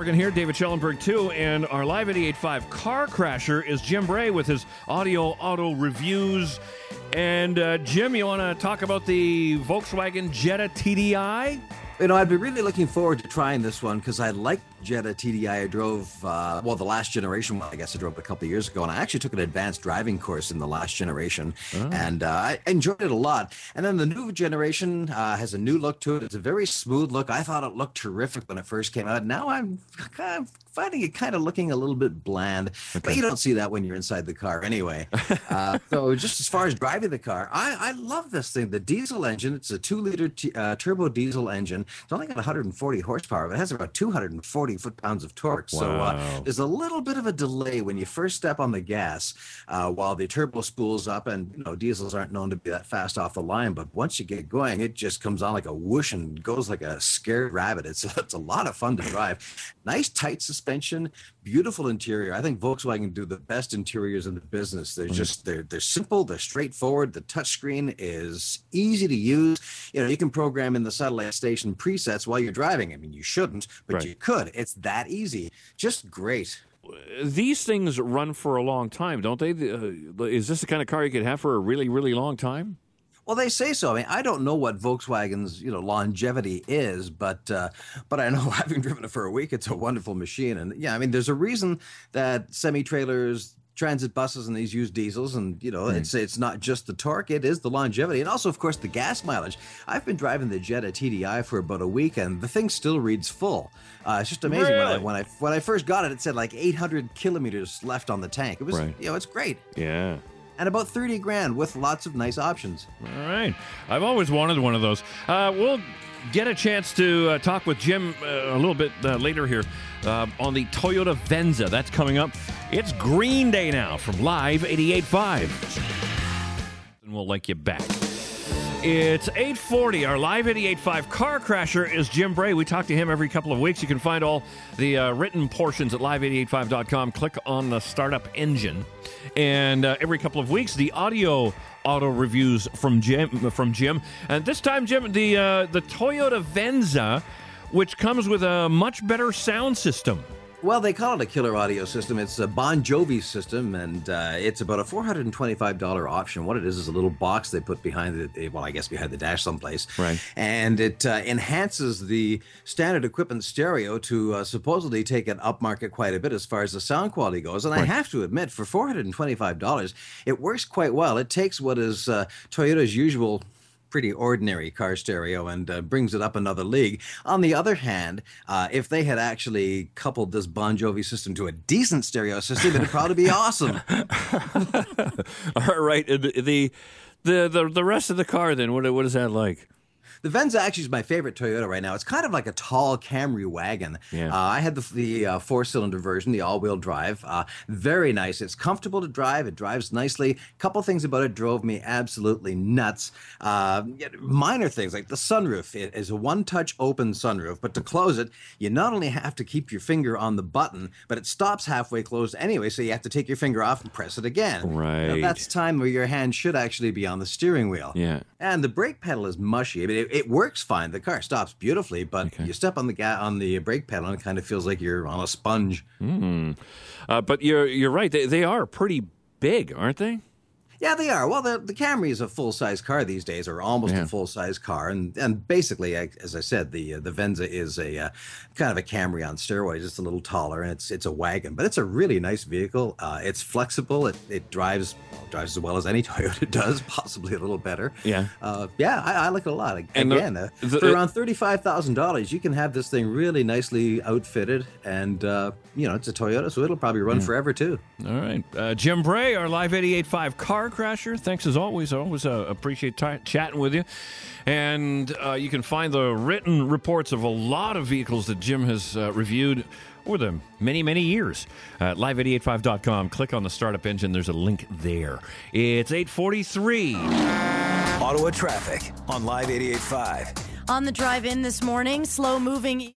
Morgan here, David Schellenberg too, and our Live 88.5 car crasher is Jim Bray with his auto reviews. And Jim, you want to talk about the Volkswagen Jetta TDI? You know, I'd be really looking forward to trying this one because I like Jetta TDI. I drove, the last generation one, I guess I drove a couple of years ago, and I actually took an advanced driving course in the last generation, and I enjoyed it a lot. And then the new generation has a new look to it. It's a very smooth look. I thought it looked terrific when it first came out. Now I'm kind of finding it kind of looking a little bit bland, but you don't see that when you're inside the car anyway. So just as far as driving the car, I love this thing. The diesel engine, it's a 2-liter turbo diesel engine. It's only got 140 horsepower, but it has about 240 foot-pounds of torque. Wow. So there's a little bit of a delay when you first step on the gas while the turbo spools up, and you know, diesels aren't known to be that fast off the line, but once you get going, it just comes on like a whoosh and goes like a scared rabbit. It's a lot of fun to drive. Nice tight suspension, beautiful interior. I think Volkswagen do the best interiors in the business. They're just they're simple, they're straightforward. The touchscreen is easy to use. You know, you can program in the satellite station presets while you're driving. I mean, you shouldn't, but you could. It's that easy. Just great. These things run for a long time, don't they? Is this the kind of car you could have for a really, really long time? Well, they say so. I mean, I don't know what Volkswagen's longevity is, but I know, having driven it for a week, it's a wonderful machine. And yeah, I mean, there's a reason that semi-trailers, transit buses, and these use diesels, and it's not just the torque, it is the longevity, and also, of course, the gas mileage. I've been driving the Jetta TDI for about a week, and the thing still reads full. It's just amazing. Really? When I first got it said like 800 kilometers left on the tank. It was it's great. Yeah. And about 30 grand with lots of nice options. All right. I've always wanted one of those. We'll get a chance to talk with Jim a little bit later here on the Toyota Venza. That's coming up. It's Green Day now from Live 88.5. And we'll like you back. It's 8:40. Our Live 88.5 car crasher is Jim Bray. We talk to him every couple of weeks. You can find all the written portions at live885.com. Click on the startup engine. And every couple of weeks, the auto reviews from Jim. And this time, Jim, the Toyota Venza, which comes with a much better sound system. Well, they call it a killer audio system. It's a Bon Jovi system, and it's about a $425 option. What it is a little box they put behind behind the dash someplace. Right. And it enhances the standard equipment stereo to supposedly take it upmarket quite a bit as far as the sound quality goes. And I have to admit, for $425, it works quite well. It takes what is Toyota's usual pretty ordinary car stereo and brings it up another league. On the other hand, if they had actually coupled this Bon Jovi system to a decent stereo system, it'd probably be awesome. All right. The rest of the car, then, what is that like? The Venza actually is my favorite Toyota right now. It's kind of like a tall Camry wagon. Yeah. I had the four-cylinder version, the all-wheel drive. Very nice. It's comfortable to drive. It drives nicely. A couple things about it drove me absolutely nuts. Minor things like the sunroof. It is a one-touch open sunroof, but to close it, you not only have to keep your finger on the button, but it stops halfway closed anyway, so you have to take your finger off and press it again. Right. Now, that's time where your hand should actually be on the steering wheel. Yeah. And the brake pedal is mushy. I mean, it works fine. The car stops beautifully, but you step on the brake pedal and it kind of feels like you're on a sponge. But you're right. They are pretty big, aren't they? Yeah, they are. Well, the Camry is a full-size car these days, or almost a full-size car. And basically, as I said, the Venza is a kind of a Camry on steroids. It's a little taller, and it's a wagon. But it's a really nice vehicle. It's flexible. It drives as well as any Toyota does, possibly a little better. Yeah. I like it a lot. And again, for around $35,000, you can have this thing really nicely outfitted. And, it's a Toyota, so it'll probably run forever, too. All right. Jim Bray, our Live 88.5 car crasher. Thanks as always. I always appreciate chatting with you. And you can find the written reports of a lot of vehicles that Jim has reviewed over the many, many years at live885.com. Click on the startup engine. There's a link there. It's 8:43. Ottawa traffic on Live 88.5. On the drive in this morning, slow moving.